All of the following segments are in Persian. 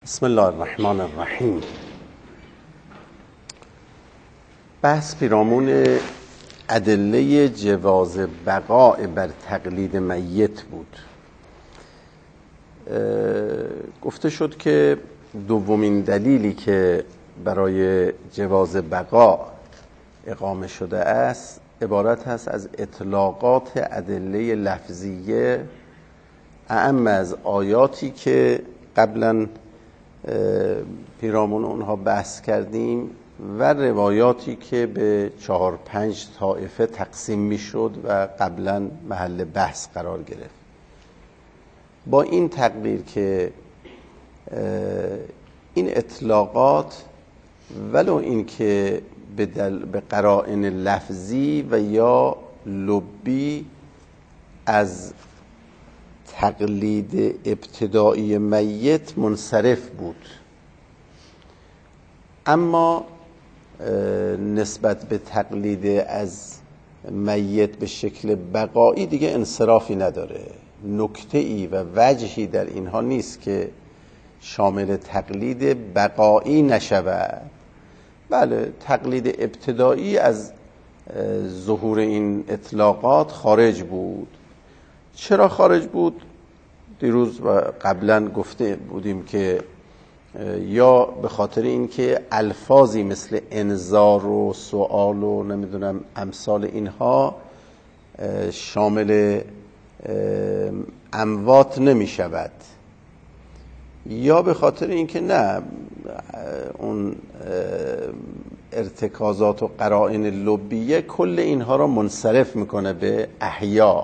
بسم الله الرحمن الرحیم. بحث پیرامون ادله جواز بقاء بر تقلید میت بود. گفته شد که دومین دلیلی که برای جواز بقاء اقامه شده است عبارت هست از اطلاقات ادله لفظیه اعم از آیاتی که قبلا پیرامون اونها بحث کردیم و روایاتی که به 4-5 طایفه تقسیم میشد و قبلا محل بحث قرار گرفت. با این تقدیر که این اطلاقات ولو این که به قرائن لفظی و یا لبی از تقلید ابتدایی میت منصرف بود، اما نسبت به تقلید از میت به شکل بقایی دیگه انصرافی نداره. نکته‌ای و وجهی در اینها نیست که شامل تقلید بقایی نشود. بله، تقلید ابتدایی از ظهور این اطلاقات خارج بود. چرا خارج بود؟ دیروز و قبلا گفته بودیم که یا به خاطر اینکه الفاظی مثل انذار و سؤال و نمیدونم امثال اینها شامل اموات نمی شود، یا به خاطر اینکه نه، اون ارتکازات و قرائن لبیه کل اینها را منصرف میکنه به احیا.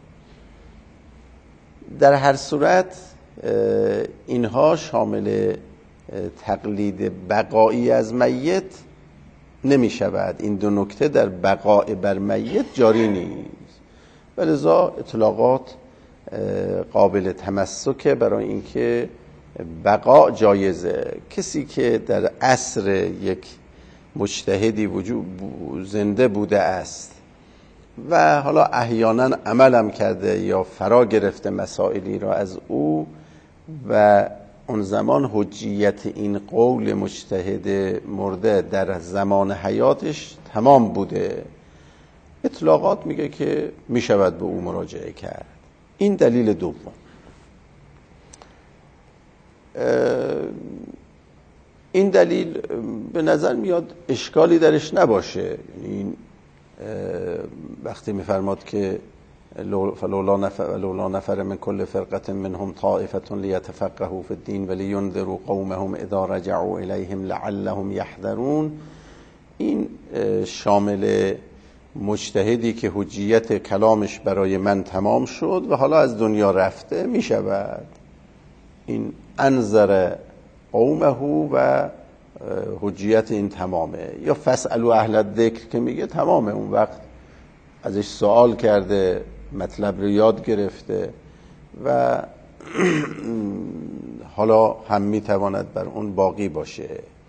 در هر صورت اینها شامل تقلید بقایی از میت نمی شود. این دو نکته در بقاء بر میت جاری نیست، ولذا اطلاقات قابل تمسکه برای اینکه بقاء جایزه. کسی که در عصر یک مجتهدی زنده بوده است و حالا احیانا عملم کرده یا فرا گرفته مسائلی را از او و اون زمان حجیت این قول مجتهد مرده در زمان حیاتش تمام بوده، اطلاقات میگه که میشود به او مراجعه کرد. این دلیل دوم. این دلیل به نظر میاد اشکالی درش نباشه. این وقتی میفرماد که لولا نفر من کل فرقة منهم طائفة لیتفقهوا فی الدین ولینذروا قومهم اذا رجعوا الیهم لعلهم یحذرون، این شامل مجتهدی که حجیت کلامش برای من تمام شد و حالا از دنیا رفته میشود. این انذر قومه و حجیت این تمامه. یا فاسألوا اهل الذکر که میگه تمامه، اون وقت ازش سوال کرده، مطلب رو یاد گرفته و حالا هم میتواند بر اون باقی باشه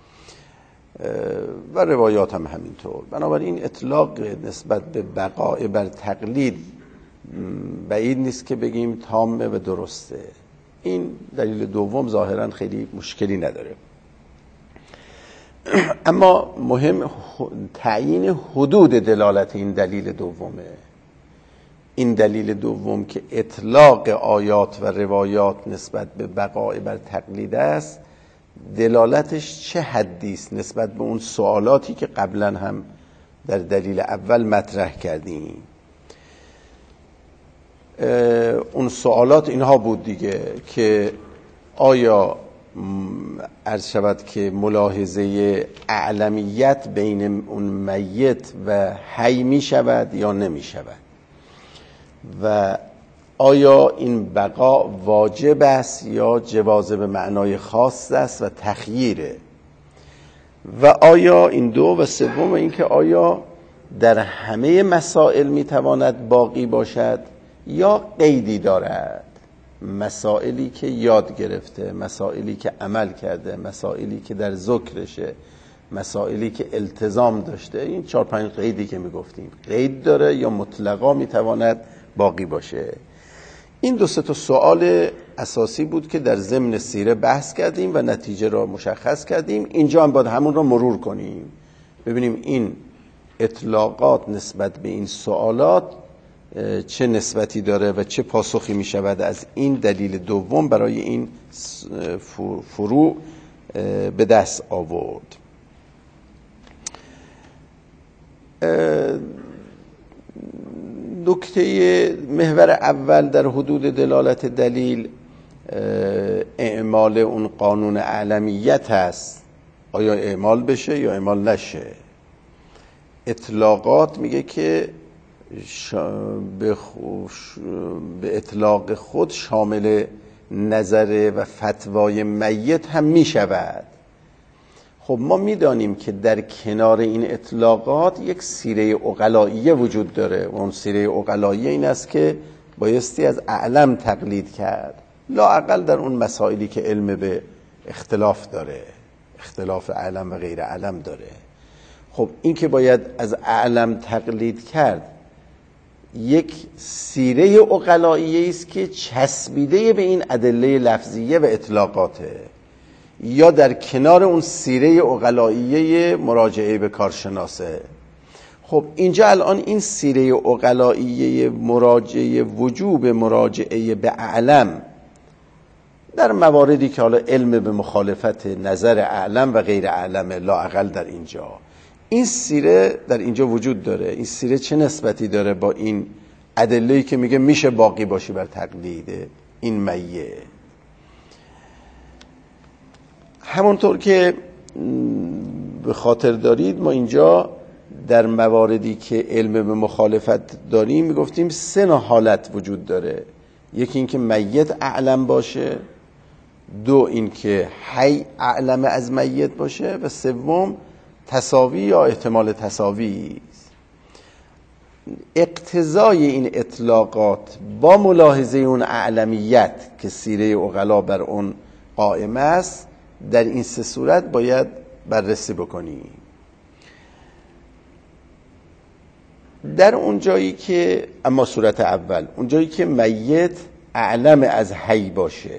و روایات هم همینطور. بنابراین اطلاق نسبت به بقاء بر تقلید بعید نیست که بگیم تامه و درسته. این دلیل دوم ظاهرا خیلی مشکلی نداره. اما مهم تعیین حدود دلالت این دلیل دومه. این دلیل دوم که اطلاق آیات و روایات نسبت به بقاء بر تقلید است، دلالتش چه حدی است نسبت به اون سوالاتی که قبلا هم در دلیل اول مطرح کردیم. اون سوالات اینها بود دیگه که آیا عرض شود که ملاحظه اعلمیت بین اون میت و حی می شود یا نمی شود، و آیا این بقا واجب است یا جواز به معنای خاص است و تخییره، و آیا این دو، و سوم اینکه آیا در همه مسائل می تواند باقی باشد یا قیدی دارد. مسائلی که یاد گرفته، مسائلی که عمل کرده، مسائلی که در ذکرشه، مسائلی که التزام داشته، این 4-5 قیدی که میگفتیم قید داره یا مطلقا میتواند باقی باشه. این 2-3 سوال اساسی بود که در ضمن سیره بحث کردیم و نتیجه را مشخص کردیم. اینجا هم باید همون را مرور کنیم، ببینیم این اطلاقات نسبت به این سوالات چه نسبتی داره و چه پاسخی می شود از این دلیل دوم برای این فروع به دست آورد. نکته محور اول در حدود دلالت دلیل اعمال اون قانون اعلمیت هست، آیا اعمال بشه یا اعمال نشه. اطلاقات میگه که به اطلاق خود شامل نظر و فتوای میت هم میشود. خب ما میدانیم که در کنار این اطلاقات یک سیره عقلائیه وجود داره و اون سیره عقلائیه این است که بایستی از اعلم تقلید کرد، لااقل در اون مسائلی که علم به اختلاف داره، اختلاف اعلم و غیر اعلم داره. خب این که باید از اعلم تقلید کرد یک سیره عقلائیه است که چسبیده به این ادله لفظیه و اطلاقاته، یا در کنار اون سیره عقلائیه مراجعه به کارشناسه. خب اینجا الان این سیره عقلائیه مراجعه وجوب مراجعه به اعلم در مواردی که حالا علم به مخالفت نظر اعلم و غیر اعلم، لااقل در اینجا این سیره در اینجا وجود داره. این سیره چه نسبتی داره با این ادله‌ای که میگه میشه باقی باشی بر تقلید این میه؟ همونطور که به خاطر دارید ما اینجا در مواردی که علم به مخالفت داریم میگفتیم سه نوع حالت وجود داره. یکی این که میت اعلم باشه، دو این که حی اعلم از میت باشه، و سوم تساوی یا احتمال تساوی. اقتضای این اطلاقات با ملاحظه اون اعلمیت که سیره عقلا بر اون قائم است، در این سه صورت باید بررسی بکنیم. در اون جایی که اما صورت اول، اون جایی که میت اعلم از حی باشه،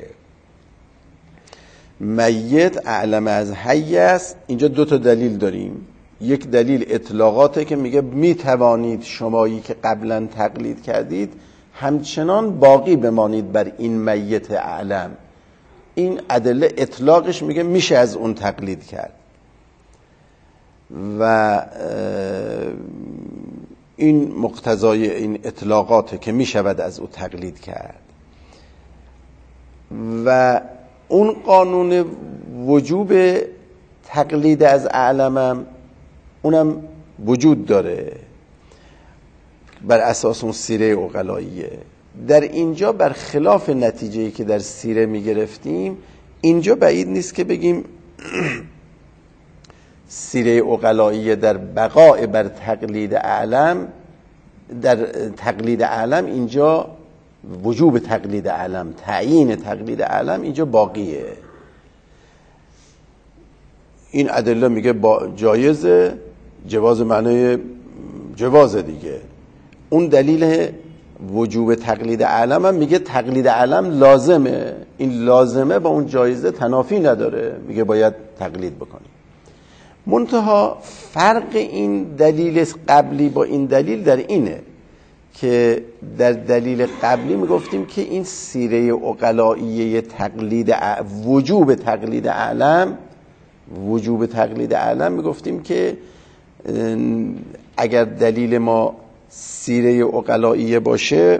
میت اعلم از حی است، اینجا دو تا دلیل داریم. یک دلیل اطلاقاته که میگه میتوانید شمایی که قبلا تقلید کردید همچنان باقی بمانید بر این میت اعلم. این ادله اطلاقش میگه میشه از اون تقلید کرد و این مقتضای این اطلاقاته که میشود از اون تقلید کرد. و اون قانون وجوب تقلید از اعلمم اونم وجود داره بر اساس اون سیره عقلائیه. در اینجا برخلاف نتیجه‌ای که در سیره میگرفتیم، اینجا بعید نیست که بگیم سیره عقلائیه در بقاء بر تقلید اعلم، در تقلید اعلم اینجا وجوب تقلید اعلم، تعیین تقلید اعلم اینجا باقیه. این ادله میگه جایزه، جواز معنی جواز دیگه. اون دلیل وجوب تقلید اعلم هم میگه تقلید اعلم لازمه، این لازمه با اون جایزه تنافی نداره، میگه باید تقلید بکنی. منتها فرق این دلیل قبلی با این دلیل در اینه که در دلیل قبلی میگفتیم که این سیره عقلائیه تقلید وجوب تقلید اعلم میگفتیم که اگر دلیل ما سیره عقلائیه باشه،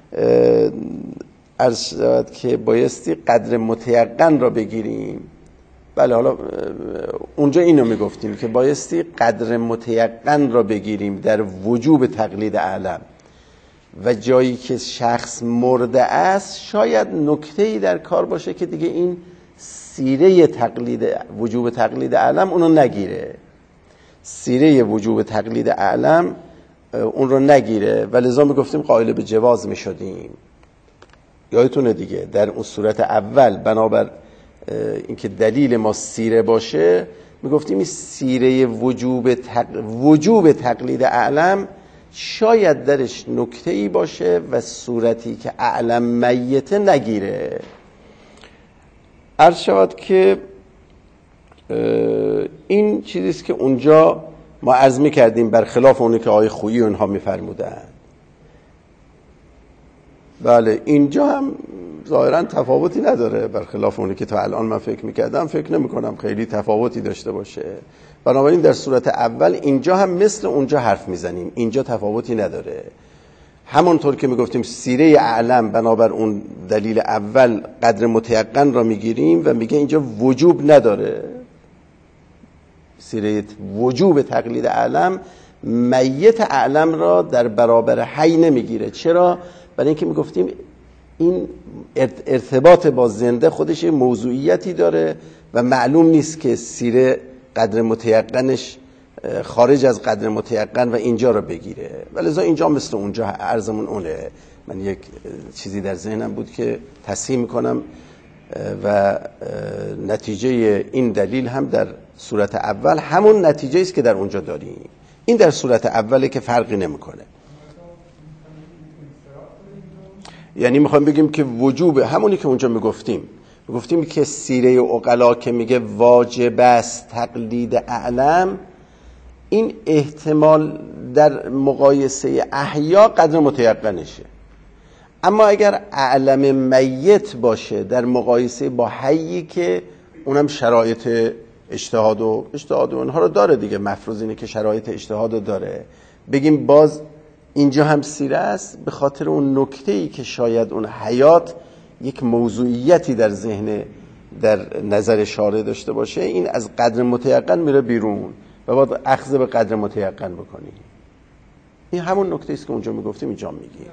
عرض شود که بایستی قدر متیقن را بگیریم. بله، حالا اونجا اینو میگفتیم که بایستی قدر متیقن را بگیریم در وجوب تقلید اعلم، و جایی که شخص مرده است شاید نکته‌ای در کار باشه که دیگه این سیره وجوب تقلید اعلم اونو نگیره، سیره وجوب تقلید اعلم اون رو نگیره، و لذا میگفتیم قائل به جواز میشدیم. یادتونه دیگه در اون صورت اول بنابر اینکه دلیل ما سیره باشه میگفتیم این سیره وجوب تقلید اعلم شاید درش نکته‌ای باشه و صورتی که اعلم میته نگیره. عرض شود که این چیزیست که اونجا ما عرض می‌کردیم برخلاف اونی که آقای خویی اونها می‌فرمودند. بله اینجا هم ظاهرا تفاوتی نداره، برخلاف اونی که تا الان من فکر می‌کردم فکر نمی‌کنم خیلی تفاوتی داشته باشه. بنابراین در صورت اول اینجا هم مثل اونجا حرف میزنیم، اینجا تفاوتی نداره. همونطور که میگفتیم سیره اعلم بنابر اون دلیل اول قدر متیقن را میگیریم و میگه اینجا وجوب نداره، سیره وجوب تقلید اعلم میت اعلم را در برابر حی نمیگیره. چرا؟ برای اینکه میگفتیم این ارتباط با زنده خودش موضوعیتی داره و معلوم نیست که سیره قدر متیقنش خارج از قدر متیقن و اینجا رو بگیره. ولذا اینجا مثل اونجا عرضمون اونه. من یک چیزی در ذهنم بود که تصحیح میکنم و نتیجه این دلیل هم در صورت اول همون نتیجه است که در اونجا داریم. این در صورت اوله که فرقی نمیکنه. یعنی میخوایم بگیم که وجوب همونی که اونجا میگفتیم که سیره عقلا که میگه واجب است تقلید اعلم، این احتمال در مقایسه احیا قدر متیقنشه. اما اگر اعلم میت باشه در مقایسه با حیی که اونم شرایط اجتهاد و اونها رو داره دیگه، مفروض اینه که شرایط اجتهاد رو داره، بگیم باز اینجا هم سیره است به خاطر اون نکته‌ای که شاید اون حیات یک موضوعیتی در ذهن در نظر شارع داشته باشه، این از قدر متیقن میره بیرون و باید اخذ به قدر متیقن بکنیم. این همون نکته است که اونجا میگفتیم اینجا میگیم.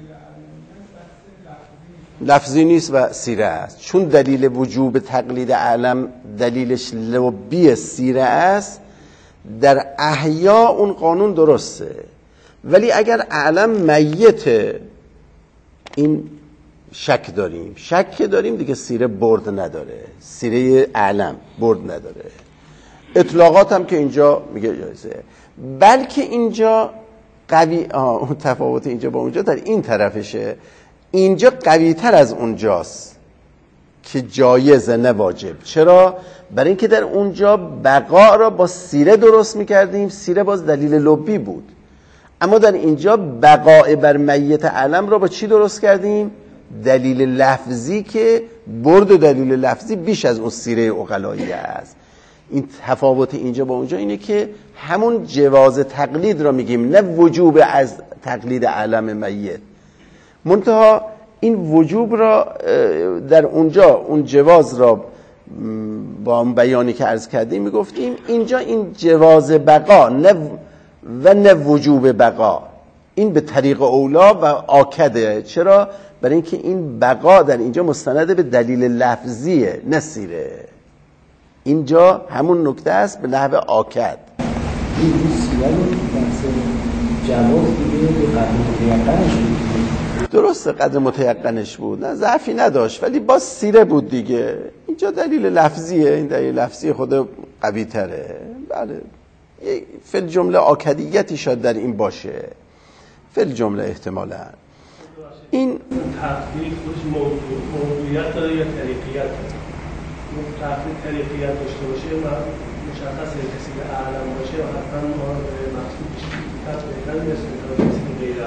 لفظی نیست و سیره است، چون دلیل وجوب تقلید اعلم دلیلش لبی سیره است. در احیا اون قانون درسته، ولی اگر اعلم میته این شک داریم دیگه سیره برد نداره، سیره اعلم برد نداره. اطلاقات هم که اینجا میگه جایزه، بلکه اینجا قوی اون تفاوت اینجا با اونجا در این طرفشه، اینجا قوی تر از اونجاست که جایزه نه واجب. چرا؟ برای اینکه در اونجا بقا را با سیره درست میکردیم، سیره باز دلیل لبی بود، اما در اینجا بقاء بر میت علم را با چی درست کردیم؟ دلیل لفظی که برد دلیل لفظی بیش از اون سیره عقلایی است. این تفاوت اینجا با اونجا اینه که همون جواز تقلید را میگیم، نه وجوب از تقلید علم میت. منتها این وجوب را در اونجا اون جواز را با اون بیانی که عرض کردیم میگفتیم، اینجا این جواز بقا نه وجوب بقا، این به طریق اولا و آکده. چرا؟ برای اینکه این بقا در اینجا مستند به دلیل لفظیه نه سیره. اینجا همون نکته است به نحو آکد. این سیره رو جواز دیگه به قدر متیقنش بود. درسته قدر متیقنش بود، نه ضعفی نداشت، ولی باز سیره بود دیگه. اینجا دلیل لفظیه، این دلیل لفظی خود قوی تره. بله فی الجمله آکدیتی شاید در این باشه، فی الجمله احتمالا. این تفضیل خودش موضوعیت داره یا طریقیت داره؟ تفضیل طریقیت داشته باشه و مشخصه کسی که اعلم باشه و حتما ما مقصود تفضیل نسبت کسی که غیر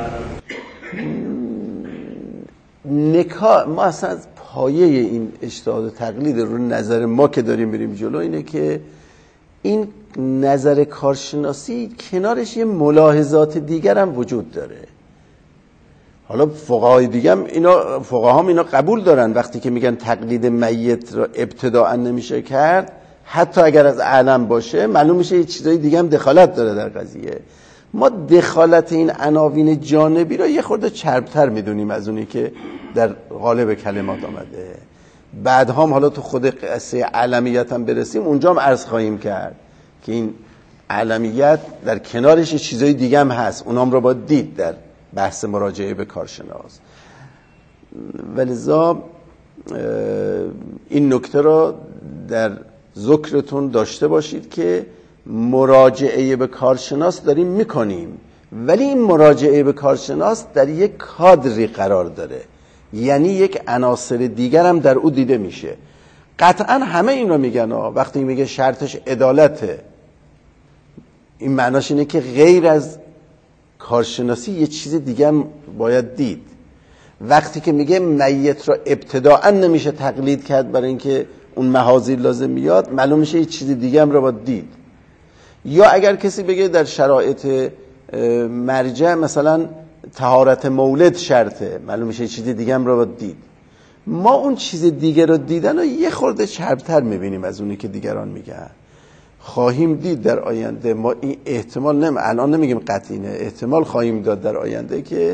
اعلم. نکاح ما اصلا از پایه این اجتهاد و تقلید رو نظر ما که داریم میریم جلو اینه که این نظر کارشناسی کنارش یه ملاحظات دیگر هم وجود داره. حالا فقهای دیگه هم اینا قبول دارن، وقتی که میگن تقلید میت رو ابتداء نمیشه کرد، حتی اگر از اعلم باشه معلوم میشه یه چیزای دیگه هم دخالت داره در قضیه. ما دخالت این عناوین جانبی رو یه خورده چربتر میدونیم از اونی که در قالب کلمات آمده. بعدها هم حالا تو خود قصه علمیت هم برسیم، اونجا هم عرض خواهیم کرد که این علمیت در کنارش چیزای دیگه هم هست، اونام رو باید دید در بحث مراجعه به کارشناس. ولذا این نکته رو در ذکرتون داشته باشید که مراجعه به کارشناس داریم میکنیم، ولی این مراجعه به کارشناس در یک کادری قرار داره، یعنی یک عناصر دیگر هم در او دیده میشه. قطعا همه این رو میگن وقتی میگه شرطش عدالته، این معناش اینه که غیر از کارشناسی یه چیز دیگه هم باید دید. وقتی که میگه میت را ابتداءً نمیشه تقلید کرد برای اینکه اون محاذیر لازم میاد، معلوم میشه یه چیز دیگه هم رو باید دید. یا اگر کسی بگه در شرایط مرجع مثلا طهارت مولد شرطه، معلوم میشه یه چیز دیگه هم رو باید دید. ما اون چیز دیگه رو دیدن و یه خورده چربتر میبینیم از اونی که دیگران میگن. خواهیم دید در آینده، ما این احتمال الان نمیگیم قطعی نه، احتمال خواهیم داد در آینده که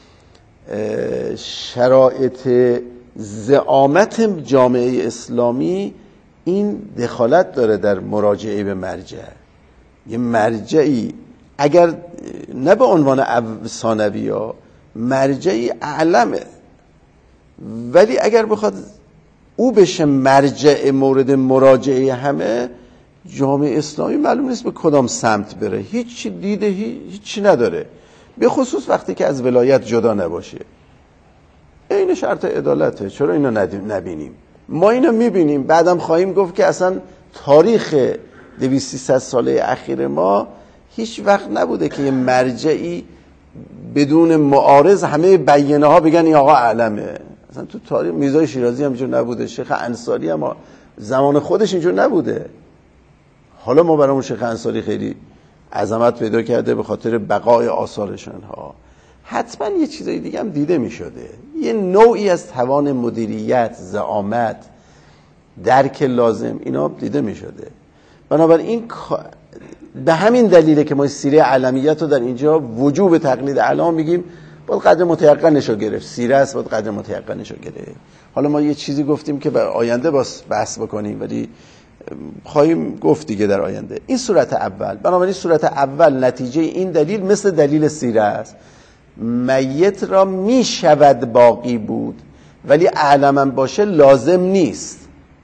شرایط زعامت جامعه اسلامی این دخالت داره در مراجعه به مرجع. یه مرجعی اگر نه به عنوان ثانوی ها، مرجعی اعلمه، ولی اگر بخواد او بشه مرجع مورد مراجعه همه، جامعه اسلامی معلوم نیست به کدام سمت بره، هیچی دیده، هیچی نداره، به خصوص وقتی که از ولایت جدا نباشه. این شرط عدالته، چرا اینو نبینیم؟ ما اینو میبینیم، بعدم خواهیم گفت که اصلا تاریخ 200-300 ساله اخیر ما هیچ وقت نبوده که یه مرجعی بدون معارض همه بیانه ها بگن این آقا اعلمه. اصلا تو تاریخ میرزای شیرازی هم اینجور نبوده، شیخ انصاری هم زمان خودش اینجور نبوده. حالا ما برامون شیخ انصاری خیلی عظمت پیدا کرده به خاطر بقای آثارشان ها. حتما یه چیزای دیگه هم دیده می شده، یه نوعی از توان مدیریت، زعامت، درک لازم، اینا دیده می شده. بنابراین به همین دلیله که ما سیره علمیت رو در اینجا وجوب تقلید اعلام میگیم، باید قدر متیقنش رو گرفت. سیره است، باید قدر متیقنش رو گرفت. حالا ما یه چیزی گفتیم که به آینده بحث بکنیم، ولی خواهیم گفت دیگه در آینده. این صورت اول. بنابراین صورت اول نتیجه این دلیل مثل دلیل سیره است، میت را می شود باقی بود، ولی اعلمم باشه لازم نیست،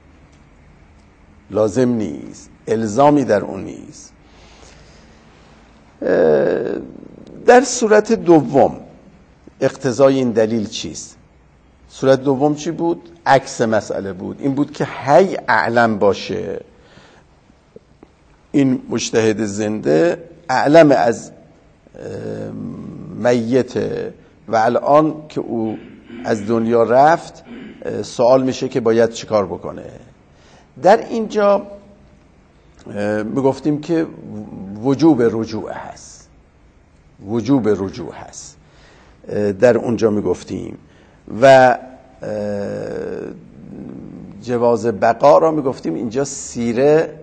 الزامی در اون نیست. در صورت دوم اقتضای این دلیل چیست؟ صورت دوم چی بود؟ عکس مسئله بود. این بود که هی اعلم باشه، این مجتهد زنده اعلم از میت و الان که او از دنیا رفت سوال میشه که باید چیکار بکنه. در اینجا میگفتیم که وجوب رجوع هست، در اونجا میگفتیم، و جواز بقا را میگفتیم. اینجا سیره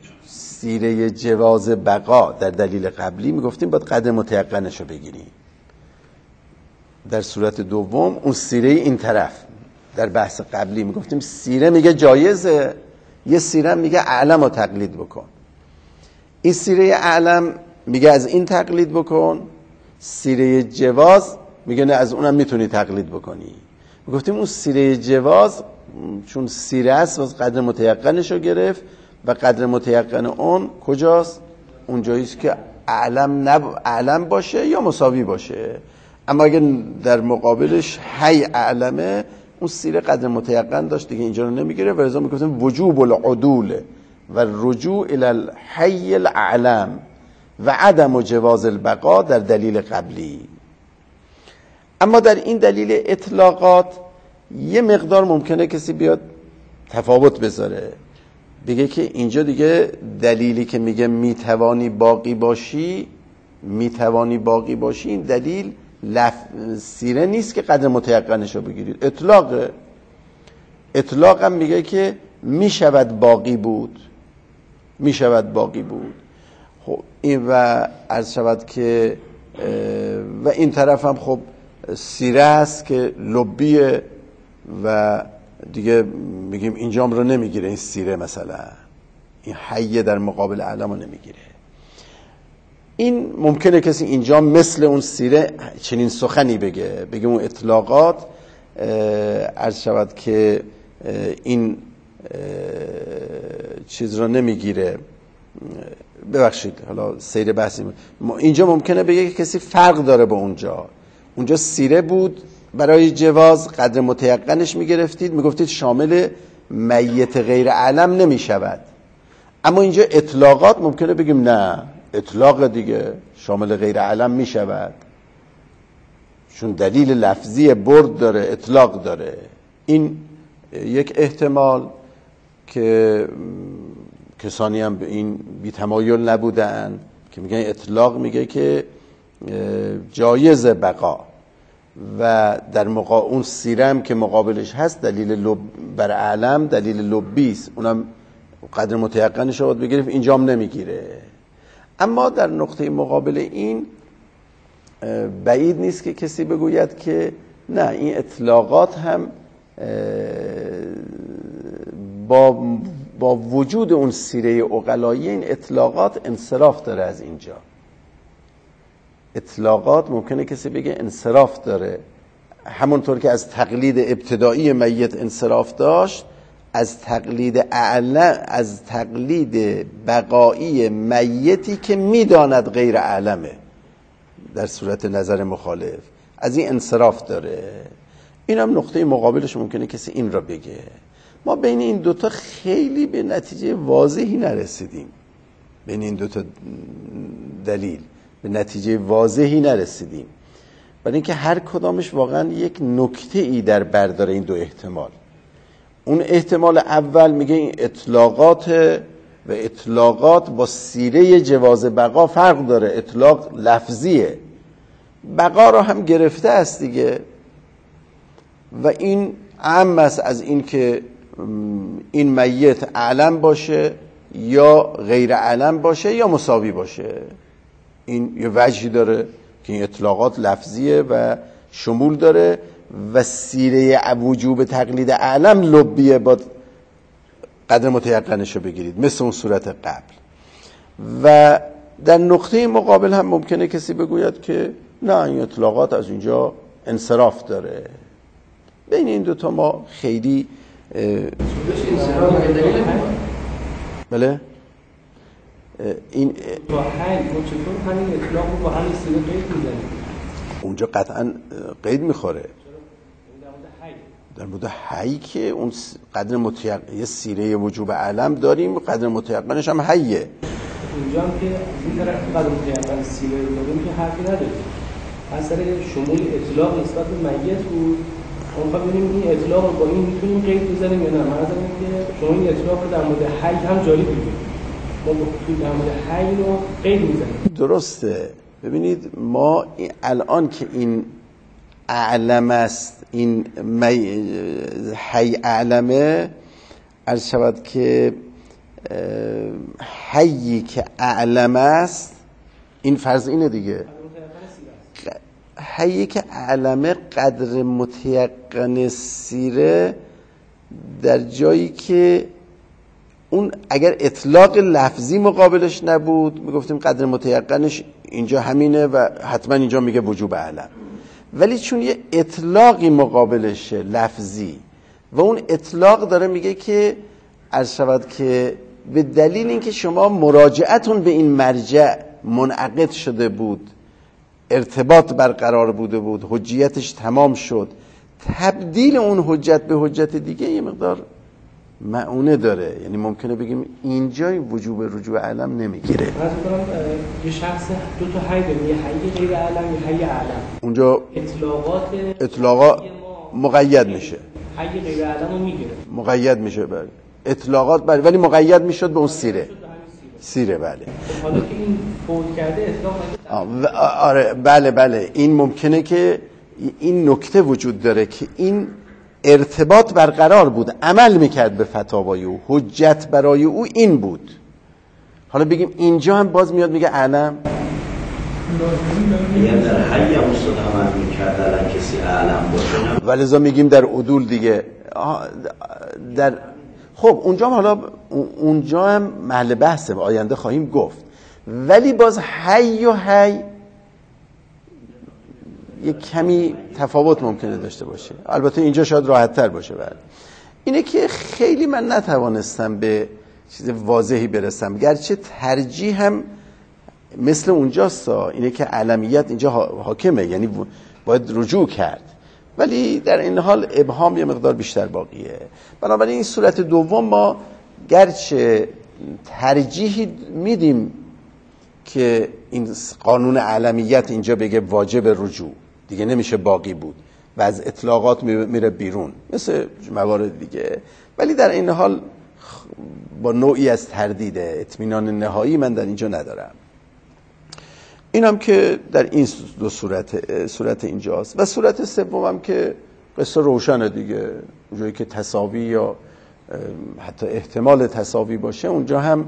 جواز بقا در دلیل قبلی میگفتیم باید قدر متیقنش رو بگیریم. در صورت دوم اون سیره این طرف در بحث قبلی میگفتیم سیره میگه جایزه، یه سیره میگه اعلم رو تقلید بکن. این سیره اعلم میگه از این تقلید بکن، سیره جواز میگه نه از اونم میتونی تقلید بکنی. میگفتیم اون سیره جواز چون سیره است و قدر متیقنش رو گرفت، و قدر متیقن اون کجاست؟ اون جاییست که اعلم باشه یا مساوی باشه. اما اگر در مقابلش هی اعلمه، اون سیره قدر متیقن داشت دیگه، اینجا رو نمیگیره. و لذا میگفتیم وجوب العدول و رجوع الی الحی الاعلم و عدم جواز البقا در دلیل قبلی. اما در این دلیل اطلاقات یه مقدار ممکنه کسی بیاد تفاوت بذاره، بگه که اینجا دیگه دلیلی که میگه میتوانی باقی باشی، این دلیل سیره نیست که قدر متیقنش رو بگیرید. اطلاق هم میگه که میشود باقی بود. خب این و عرض شود که و این طرف هم خب سیره است که لبیه و دیگه میگیم اینجام رو نمیگیره. این سیره مثلا این حیه در مقابل علم رو نمیگیره. این ممکنه کسی اینجا مثل اون سیره چنین سخنی بگه اون اطلاقات عرض شود که این چیز رو نمیگیره. ببخشید حالا سیر بحثی اینجا ممکنه بگه که کسی فرق داره با اونجا سیره بود برای جواز، قدر متیقنش میگرفتید، میگفتید شامل میت غیر علم نمی شود. اما اینجا اطلاقات ممکنه بگیم نه، اطلاق دیگه شامل غیر علم می شود، چون دلیل لفظی برد داره، اطلاق داره. این یک احتمال که کسانی هم به این بی تمایل نبودن که میگن اطلاق میگه که جایز بقا و در اون سیرم که مقابلش هست دلیل لب بر علم دلیل لبی است، اونم قدر متیقنش رو باید بگیریم، اینجا هم نمیگیره. اما در نقطه مقابل این بعید نیست که کسی بگوید که نه، این اطلاقات هم با وجود اون سیره عقلایی این اطلاقات انصراف داره از اینجا. اطلاقات ممکنه کسی بگه انصراف داره، همونطور که از تقلید ابتدایی میت انصراف داشت، از تقلید اعلم، از تقلید بقایی میتی که میداند غیر علمه در صورت نظر مخالف، از این انصراف داره. این هم نقطه مقابلش ممکنه کسی این را بگه. ما بین این دوتا خیلی به نتیجه واضحی نرسیدیم، بین این دوتا دلیل به نتیجه واضحی نرسیدیم، برای اینکه هر کدامش واقعا یک نکته ای در بر داره این دو احتمال. اون احتمال اول میگه این اطلاقات و اطلاقات با سیره جواز بقا فرق داره، اطلاق لفظیه، بقا را هم گرفته است دیگه، و این عام است از این که این میت علم باشه یا غیر علم باشه یا مساوی باشه. این یه وجهی داره که این اطلاقات لفظیه و شمول داره و سیره وجوب تقلید علم لبیه، با قدر متیقنشو بگیرید مثل اون صورت قبل. و در نقطه مقابل هم ممکنه کسی بگوید که نه، این اطلاقات از اینجا انصراف داره. بین این دوتا ما خیلی بله این با حی چطور همین اطلاق رو با همین سیره قید میزنیم؟ اونجا قطعا قید میخوره در مورد حی که اون قدر یه سیره وجوب علم داریم، قدر متیقنش هم حیه. اونجا هم که این طرف قدر متیقن سیره رو داریم که حرفی نداریم، از طریق شمول اطلاق نسبت به میت بود. اون خواهد ببینیم این اطلاق رو با این میتونیم قید بزنیم یا نه. من از که شما این اطلاق رو در مورد حی هم جاری بگیریم، ما در مورد حی رو قید میزنیم. درسته. ببینید ما الان که این اعلم است، این حی اعلمه، عرض شود که حیی که اعلم است، این فرض اینه دیگه، حیی که اعلمه قدر متیقن سیره در جایی که اون اگر اطلاق لفظی مقابلش نبود میگفتیم قدر متیقنش اینجا همینه و حتما اینجا میگه وجوب علم، ولی چون یه اطلاقی مقابلشه لفظی و اون اطلاق داره میگه که عرض شود که به دلیل اینکه شما مراجعتون به این مرجع منعقد شده بود، ارتباط برقرار بوده بود، حجیتش تمام شد، تبدیل اون حجت به حجت دیگه یه مقدار معونه داره. یعنی ممکنه بگیم اینجای وجوب رجوع علم نمیگیره. من می‌گم یه شخص دو تا حی داره، یه حی غیر علم، یه حی علم. اونجا اطلاقات مقید میشه، حی غیر علم رو میگیره، مقید میشه بله، اطلاقات بله، ولی مقید میشد به اون سیره بله. حالا که این فوت کرده اطلاق آره بله این ممکنه که این نکته وجود داره که این ارتباط برقرار بود، عمل میکرد به فتاوای او، حجت برای او این بود. حالا بگیم اینجا هم باز میاد میگه علم، میگن در حی هم استاد عمل میکرد الان کسی علم باشه، ولذا میگیم در عدول دیگه در خب اونجا هم، حالا اونجا هم محل بحثه و آینده خواهیم گفت، ولی باز حی و حی یک کمی تفاوت ممکنه داشته باشه. البته اینجا شاید راحت تر باشه. بله اینه که خیلی من نتوانستم به چیز واضحی برسم، گرچه ترجیح هم مثل اونجاست، اینه که علمیت اینجا حاکمه، یعنی باید رجوع کرد، ولی در این حال ابهام یه مقدار بیشتر باقیه. بنابراین این صورت دوم ما گرچه ترجیحی میدیم که این قانون علمیت اینجا بگه واجب رجوع دیگه نمیشه باقی بود و از اطلاقات میره بیرون مثل موارد دیگه، ولی در این حال با نوعی از تردید اطمینان نهایی من در اینجا ندارم. اینم که در این دو صورت اینجاست. و صورت سوم هم که قصه روشنه دیگه، اونجایی که تساوی یا حتی احتمال تساوی باشه اونجا هم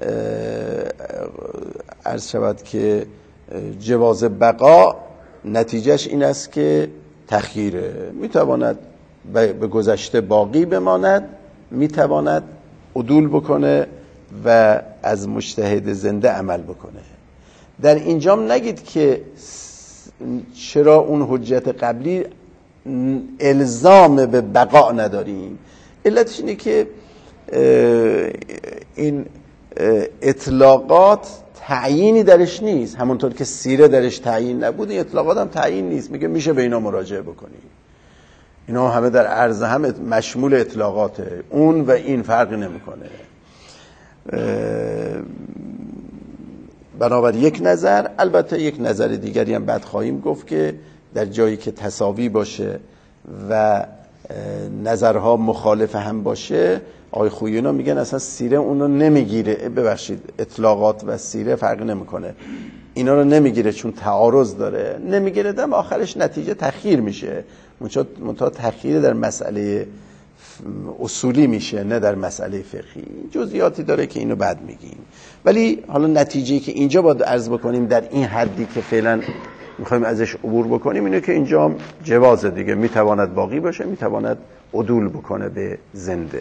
عرض شود که جواز بقا نتیجهش این است که تخییره، میتواند به گذشته باقی بماند، میتواند عدول بکنه و از مجتهد زنده عمل بکنه. در اینجام نگید که چرا اون حجت قبلی الزام به بقا نداریم. علتش اینه که این اطلاقات تعیینی درش نیست، همونطور که سیره درش تعیین نبود این اطلاقات هم تعیین نیست. میگه میشه به اینا مراجعه بکنی، اینا همه در عرض هم مشمول اطلاقاته، اون و این فرقی نمیکنه. بنابر یک نظر، البته یک نظر دیگری هم بعد خواهیم گفت که در جایی که تساوی باشه و نظرها مخالف هم باشه، آقای خویینا میگن اصلا سیره اونو نمیگیره، ببخشید اطلاقات و سیره فرق نمیکنه، اینا رو نمیگیره چون تعارض داره، نمیگیره دم آخرش نتیجه تخییر میشه، منتها تخییر در مسئله اصولی میشه نه در مسئله فقهی. جزئیاتی داره که اینو بعد میگیم، ولی حالا نتیجه‌ای که اینجا باید عرض بکنیم در این حدی که فعلا میخوایم ازش عبور بکنیم اینه که اینجا جواز دیگه، میتواند باقی باشه، میتواند عدول بکنه به زنده.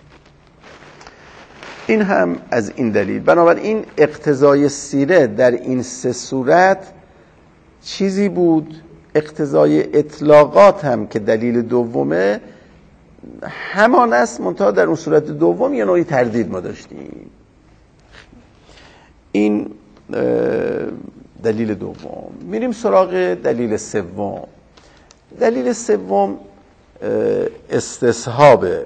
این هم از این دلیل. بنابراین اقتضای سیره در این سه صورت چیزی بود، اقتضای اطلاقات هم که دلیل دومه همان است، منتها در اون صورت دوم یه نوعی تردید ما داشتیم. این دلیل دوم. میریم سراغ دلیل سوم. دلیل سوم استصحابه.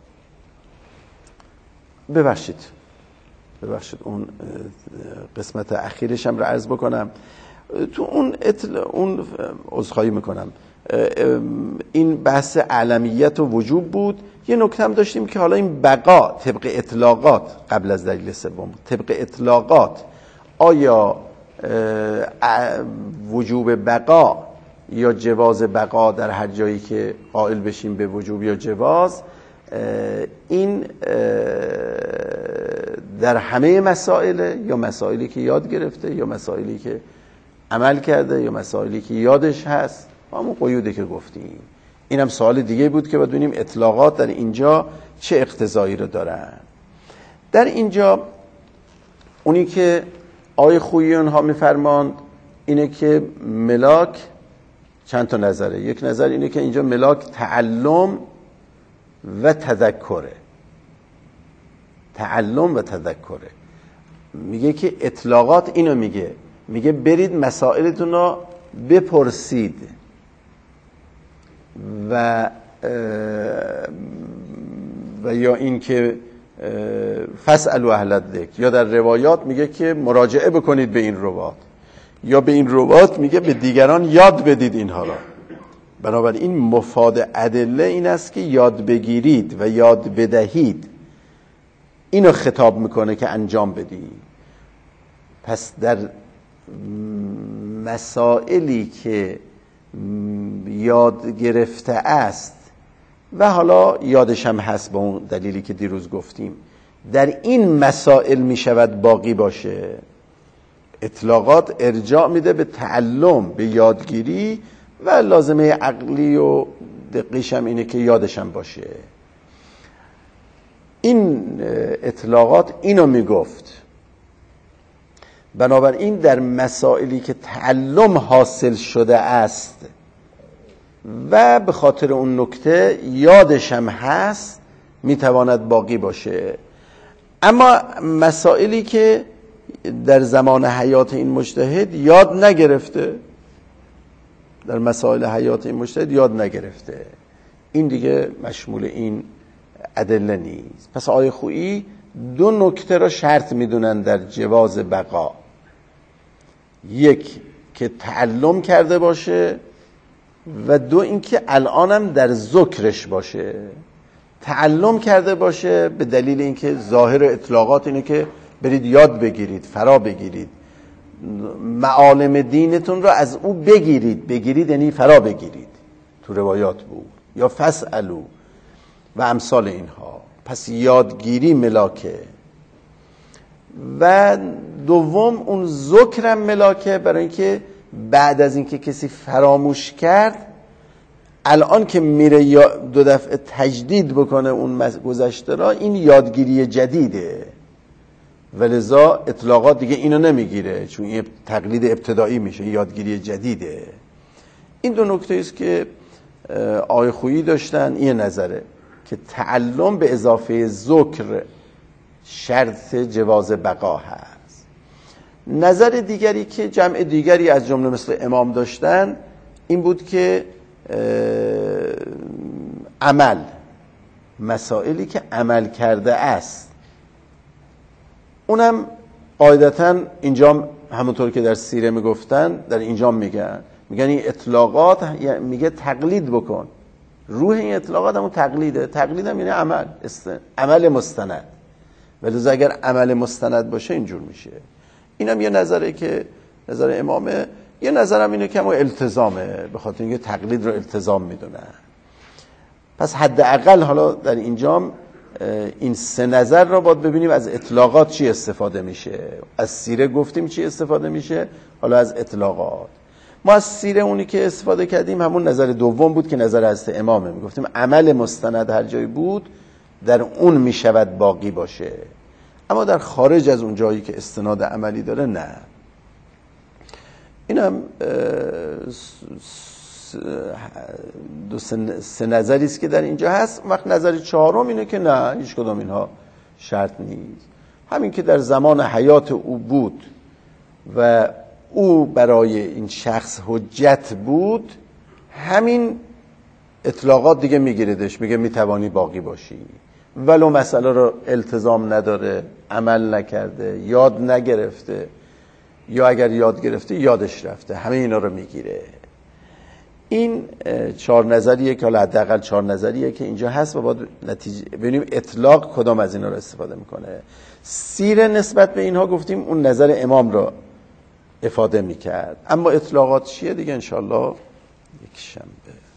ببخشید اون قسمت اخیرش هم رو عرض بکنم. تو اون عذرخواهی میکنم، این بحث علمیت و وجوب بود. یه نکته هم داشتیم که حالا این بقا طبق اطلاقات قبل از دلیل سوم، طبق اطلاقات آیا وجوب بقا یا جواز بقا در هر جایی که قائل بشیم به وجوب یا جواز، این در همه مسائل یا مسائلی که یاد گرفته یا مسائلی که عمل کرده یا مسائلی که یادش هست، همون قیودی که گفتیم. این هم سوال دیگه بود که باید ببینیم اطلاقات در اینجا چه اقتضایی رو دارن. در اینجا اونی که آقای خویی اونها میفرماند اینه که ملاک چند تا نظره. یک نظر اینه که اینجا ملاک تعلم و تذکره، تعلم و تذکره. میگه که اطلاقات اینو میگه برید مسائلتون رو بپرسید و یا این که فاسألوا اهل الذکر، یا در روایات میگه که مراجعه بکنید به این روایات، یا به این روایات میگه به دیگران یاد بدید اینها را. بنابراین مفاد ادله این است که یاد بگیرید و یاد بدهید، اینو خطاب میکنه که انجام بدید. پس در مسائلی که یاد گرفته است و حالا یادش هم هست با اون دلیلی که دیروز گفتیم، در این مسائل میشود باقی باشه. اطلاقات ارجاع میده به تعلم، به یادگیری، و لازمه عقلی و دقیقش هم اینه که یادش هم باشه. این اطلاقات اینو میگفت. بنابراین در مسائلی که تعلم حاصل شده است و به خاطر اون نکته یادش هم هست میتواند باقی باشه. اما مسائلی که در زمان حیات این مجتهد یاد نگرفته، در مسائل حیات این مجتهد یاد نگرفته، این دیگه مشمول این ادله نیست. پس آقای خویی دو نکته را شرط میدونن در جواز بقا، یک که تعلم کرده باشه و دو اینکه الانم در ذکرش باشه. تعلم کرده باشه به دلیل اینکه ظاهر اطلاقات اینه که برید یاد بگیرید، فرا بگیرید، معالم دینتون رو از او بگیرید یعنی فرا بگیرید، تو روایات بود، یا فسألو و امثال اینها. پس یادگیری ملاکه. و دوم اون ذکرم ملاکه، برای اینکه بعد از اینکه کسی فراموش کرد الان که میره دو دفعه تجدید بکنه اون گذشته را، این یادگیری جدیده، ولذا اطلاقات دیگه اینو نمیگیره، چون این تقلید ابتدایی میشه، یادگیری جدیده. این دو نکته است که آقای خویی داشتن. این نظره که تعلم به اضافه ذکر شرط جواز بقا هست. نظر دیگری که جمع دیگری از جمله مثل امام داشتن این بود که عمل، مسائلی که عمل کرده است، اونم قاعدتاً اینجا همونطور که در سیره میگفتن در اینجا میگن این اطلاقات میگه تقلید بکن. روح این اطلاقات همون تقلیده. تقلید هم یعنی عمل مستند، ولی اگر عمل مستند باشه اینجور میشه. اینم یه نظره که نظر امامه. یه نظرم اینه که همون التزامه، به خاطر اینکه تقلید رو التزام میدونن. پس حداقل حالا در اینجا این سه نظر رو باید ببینیم از اطلاقات چی استفاده میشه. از سیره گفتیم چی استفاده میشه، حالا از اطلاقات. ما از سیره اونی که استفاده کردیم همون نظر دوم بود که نظر حضرت امامه. میگفتیم عمل مستند هر جایی بود در اون میشود باقی باشه، اما در خارج از اون جایی که استناد عملی داره نه. اینم سه نظری است که در اینجا هست. وقت نظر چهارم اینه که نه، هیچ کدام اینها شرط نیست. همین که در زمان حیات او بود و او برای این شخص حجت بود، همین اطلاقات دیگه میگیردش، میگه میتوانی باقی باشی، ولو مسئله رو التزام نداره، عمل نکرده، یاد نگرفته، یا اگر یاد گرفته یادش رفته، همه اینا رو میگیره. این چهار نظریه که حالا حداقل چهار نظریه که اینجا هست و باید نتیجه ببینیم اطلاق کدام از اینا رو استفاده میکنه. سیره نسبت به اینها گفتیم اون نظر امام رو افاده میکرد، اما اطلاقات چیه دیگه انشالله یک شنبه.